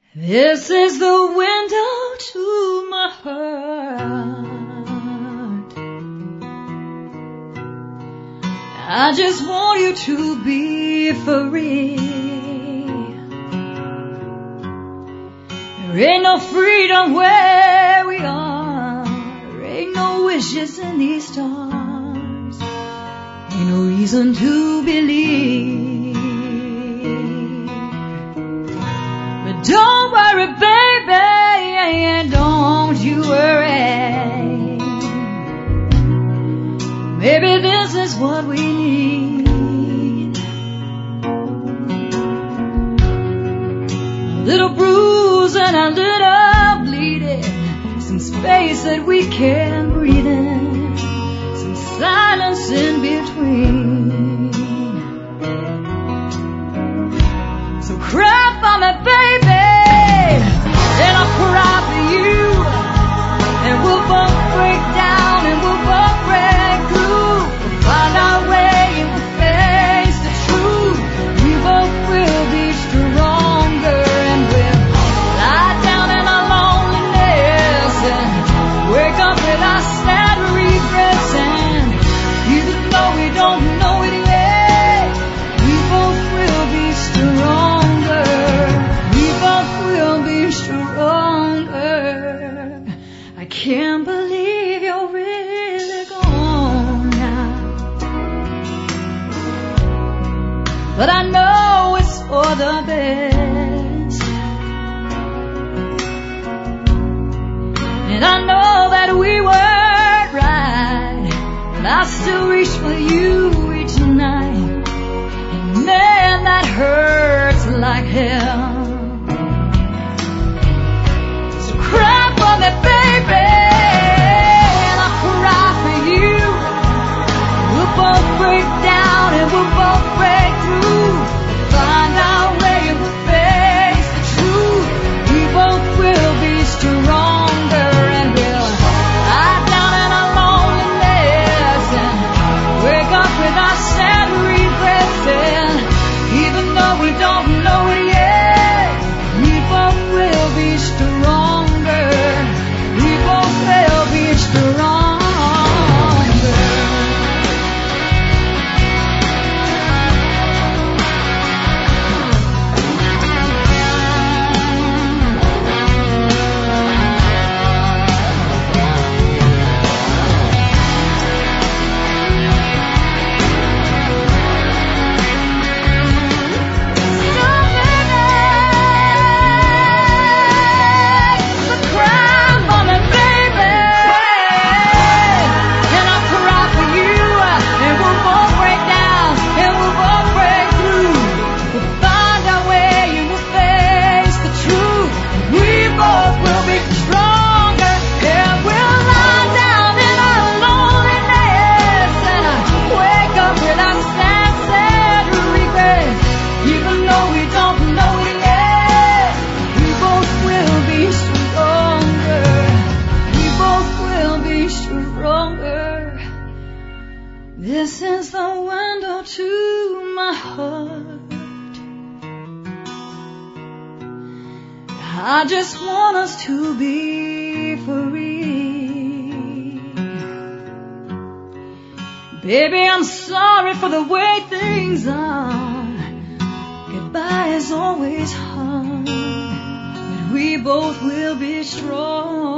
This is the window to my heart. I just want you to be free. There ain't no freedom where we are. There ain't no wishes in these stars. Ain't no reason to believe. But don't worry, baby, don't you worry. Maybe this is what we need. A little bruise and a little bleeding. Some space that we can breathe in. Some silence in between. So cry for me, baby, and I'll cry for you. And we'll both break down and we'll both break through. We'll find our way and we'll face the truth. We both will be stronger and we'll lie down in our loneliness and wake up with our sad regrets. And even though we don't know it yet, we both will be stronger. We both will be stronger. I can't believe you're really gone now, but I know it's for the best. And I know that we weren't right, but I still reach for you each night. And man, that hurts like hell. So cry for me, baby, and I'll cry for you. We'll both break down and we'll both break through. Find our way and we'll face the truth. We both will be stronger and we'll lie down in our loneliness and wake up with our sad regrets. And even though we don't know it yet, we both will be stronger. We both will be stronger. This is the window to my heart. I just want us to be free. Baby, I'm sorry for the way things are. Goodbye is always hard, but we both will be strong.